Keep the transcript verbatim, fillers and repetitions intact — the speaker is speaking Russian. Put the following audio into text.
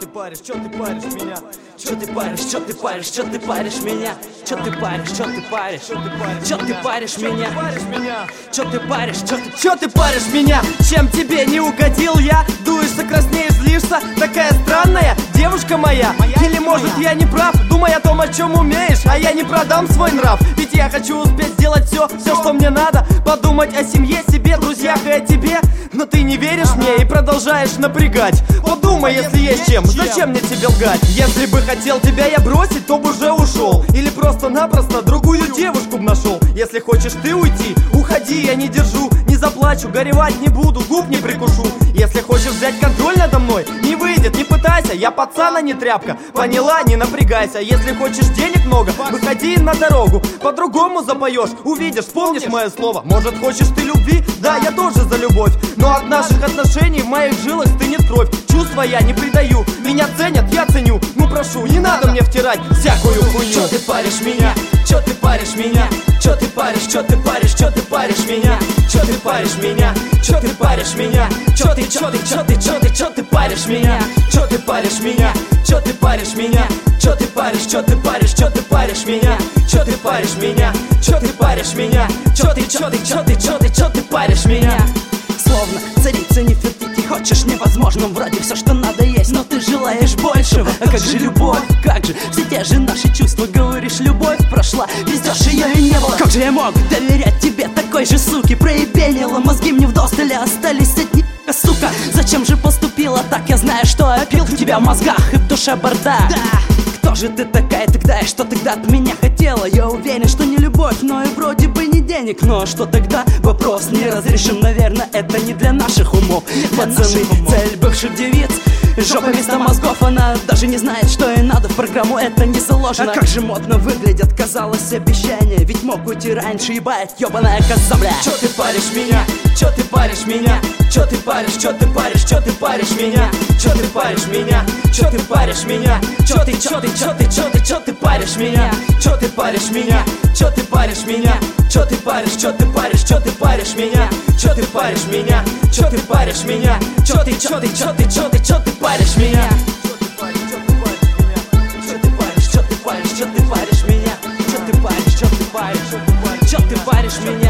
паришь, чё ты паришь меня? Чё ты паришь, чё ты паришь, чё ты паришь меня? Чё ты паришь, чё ты паришь? Чё ты паришь меня? Чё ты паришь, чё ты... Чё ты паришь меня? Чем тебе не угодил я? Дуешься, краснеешь, злишься? Такая странная девушка моя. Или может я не прав, думай о том, о чем умеешь, а я не продам свой нрав. Ведь я хочу успеть сделать все, все, что мне надо. Подумать о семье, себе, друзьях и о тебе. Но ты не веришь мне и продолжаешь напрягать. Подумай, если есть чем, зачем мне тебе лгать? Если бы хотел тебя я бросить, то бы уже ушел. Или просто-напросто другую девушку б нашел. Если хочешь ты уйти, уходи, я не держу. Не заплачу, горевать не буду, губ не прикушу. Если хочешь взять контроль надо мной, не выйдет, не пытайся. Я пацан, а не тряпка, поняла, не напрягайся. Если хочешь денег много, выходи на дорогу. По-другому запоешь, увидишь, вспомнишь мое слово. Может хочешь ты любви? Да, я тоже за любовь. Но от наших отношений в моих жилах стынет кровь. Чувства я не предаю, меня ценят, я ценю. Ну прошу, не надо мне втирать всякую хуйню. Чё ты паришь меня? Чё ты паришь меня? Чё ты паришь, чё ты паришь, чё ты паришь меня? Чё ты паришь меня? Чё ты паришь меня? Чё ты, чё ты, чё ты, чё ты, чё ты паришь меня? Чё ты паришь меня? Чё ты паришь меня? Чё ты паришь, чё ты паришь, чё ты паришь меня? Чё ты паришь меня? Чё ты паришь меня? Чё ты, чё ты, чё ты, чё ты, чё ты паришь меня? Словно царица Нефертити, хочешь невозможным. Вроде все, что надо есть, но ты желаешь большего. А как же любовь, как же все те же наши чувства? Говоришь, любовь прошла, везешь ее и не было. Как же я мог доверять тебе, такой же суки? Проебенила, мозги мне вдосталь остались одни, сука. Зачем же поступила так? Я знаю, что опил в тебя в мозгах и в душе бардак. Да. Кто же ты такая тогда и что тогда от меня хотела? Я уверен, что не любовь, но и вроде бы не денег. Но что тогда? Вопрос не разрешим, наверное, это не для наших умов. Пацаны, цель бывших девиц, жопа вместо мозгов. Она даже не знает, что ей надо, в программу это не заложено. А как же модно выглядят, казалось, обещания. Ведь мог уйти раньше, ебать, ебаная коза, бля. Чё ты паришь меня? Чё ты паришь меня? Чё ты паришь, чё ты паришь, чё ты паришь меня? Чё ты паришь меня? Чё ты паришь меня? Чё ты, чё ты, чё ты, чё ты, чё ты паришь меня? Чё ты паришь меня? Чё ты паришь меня? Чё ты паришь, чё ты паришь, чё ты паришь меня? Чё ты паришь меня? Чё ты паришь меня? Чё ты, чё ты, чё ты, чё ты, чё ты паришь меня? Чё ты паришь, чё ты паришь меня? Чё ты паришь, чё ты паришь, чё ты паришь меня? Чё ты паришь, чё ты паришь, чё ты паришь меня?